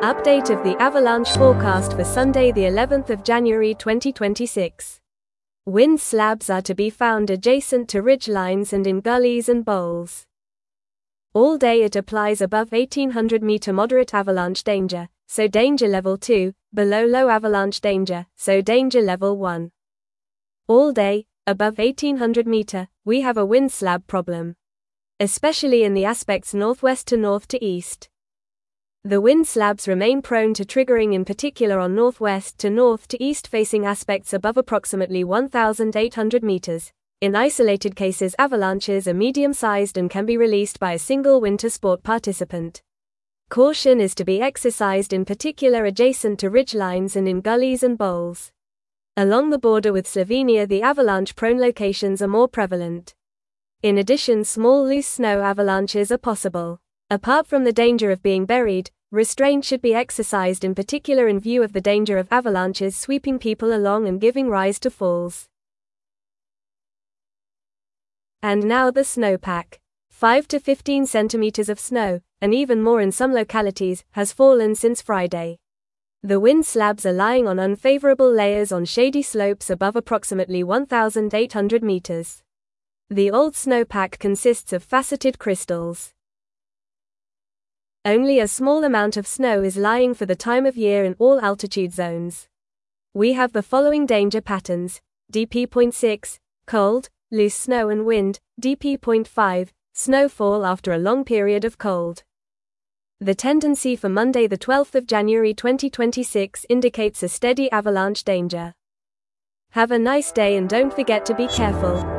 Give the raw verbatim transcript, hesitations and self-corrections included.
Update of the avalanche forecast for Sunday the eleventh of January twenty twenty-six. Wind slabs are to be found adjacent to ridge lines and in gullies and bowls. All day it applies above eighteen hundred meter moderate avalanche danger, so danger level two, below low avalanche danger, so danger level one. All day, above eighteen hundred meter, we have a wind slab problem, especially in the aspects northwest to north to east. The wind slabs remain prone to triggering, in particular on northwest to north to east facing aspects above approximately one thousand eight hundred meters. In isolated cases, avalanches are medium-sized and can be released by a single winter sport participant. Caution is to be exercised in particular adjacent to ridgelines and in gullies and bowls. Along the border with Slovenia, the avalanche-prone locations are more prevalent. In addition, small loose snow avalanches are possible. Apart from the danger of being buried, restraint should be exercised in particular in view of the danger of avalanches sweeping people along and giving rise to falls. And now the snowpack. five to fifteen centimeters of snow, and even more in some localities, has fallen since Friday. The wind slabs are lying on unfavorable layers on shady slopes above approximately one thousand eight hundred meters. The old snowpack consists of faceted crystals. Only a small amount of snow is lying for the time of year in all altitude zones. We have the following danger patterns: D P zero point six, cold, loose snow and wind; D P zero point five, snowfall after a long period of cold. The tendency for Monday the twelfth of January twenty twenty-six indicates a steady avalanche danger. Have a nice day and don't forget to be careful.